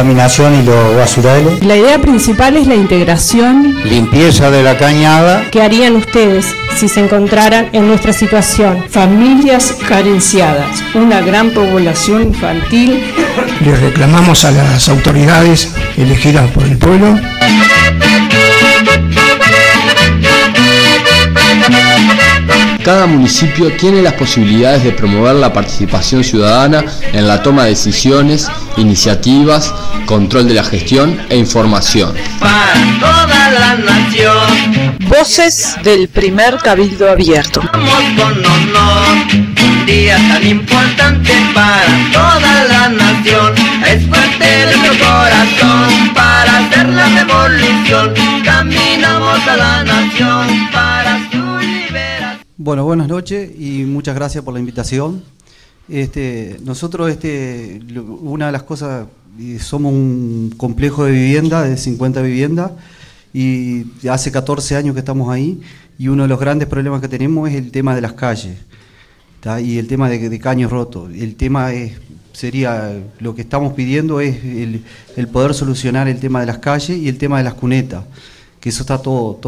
contaminación y los basureros. La idea principal es la integración. Limpieza de la cañada. ¿Qué harían ustedes si se encontraran en nuestra situación? Familias carenciadas, una gran población infantil. Le reclamamos a las autoridades elegidas por el pueblo. Cada municipio tiene las posibilidades de promover la participación ciudadana en la toma de decisiones, iniciativas, control de la gestión e información. Para toda la nación. Voces del primer Cabildo Abierto. Vamos con honor, un día tan importante para toda la nación. Es fuerte nuestro corazón para hacer la revolución. Caminamos a la nación para su liberación. Bueno, buenas noches y muchas gracias por la invitación. Nosotros, una de las cosas, somos un complejo de vivienda, de 50 viviendas, y hace 14 años que estamos ahí, y uno de los grandes problemas que tenemos es el tema de las calles, ¿tá? Y el tema de caños rotos. El tema sería, lo que estamos pidiendo es el poder solucionar el tema de las calles y el tema de las cunetas, que eso está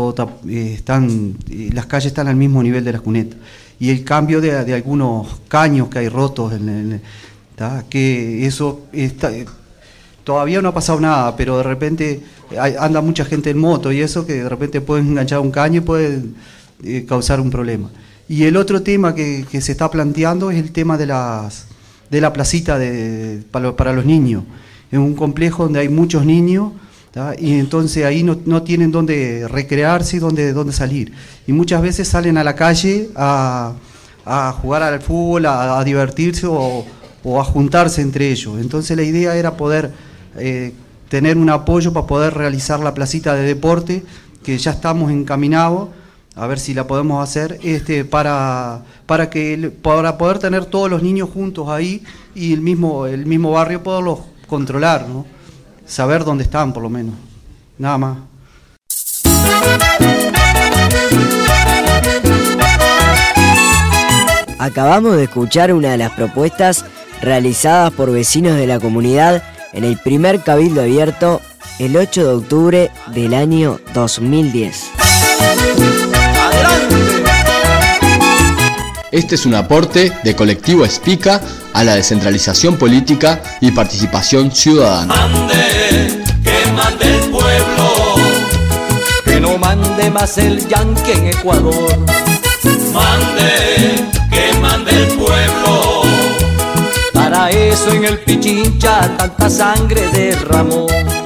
las calles están al mismo nivel de las cunetas, y el cambio de algunos caños que hay rotos, que eso todavía no ha pasado nada, pero de repente anda mucha gente en moto y eso, que de repente pueden enganchar un caño y puede causar un problema. Y el otro tema que se está planteando es el tema de la placita para los niños. Es un complejo donde hay muchos niños, y entonces ahí no tienen dónde recrearse y dónde salir. Y muchas veces salen a la calle a jugar al fútbol, a divertirse o a juntarse entre ellos. Entonces la idea era poder tener un apoyo para poder realizar la placita de deporte, que ya estamos encaminados, a ver si la podemos hacer, para poder tener todos los niños juntos ahí y el mismo barrio poderlos controlar, ¿no? Saber dónde están, por lo menos. Nada más. Acabamos de escuchar una de las propuestas realizadas por vecinos de la comunidad en el primer Cabildo Abierto el 8 de octubre del año 2010. Este es un aporte de Colectivo Espica a la descentralización política y participación ciudadana. Que mande el pueblo, que no mande más el yanqui en Ecuador. Que mande el pueblo. Para eso en el Pichincha tanta sangre derramó.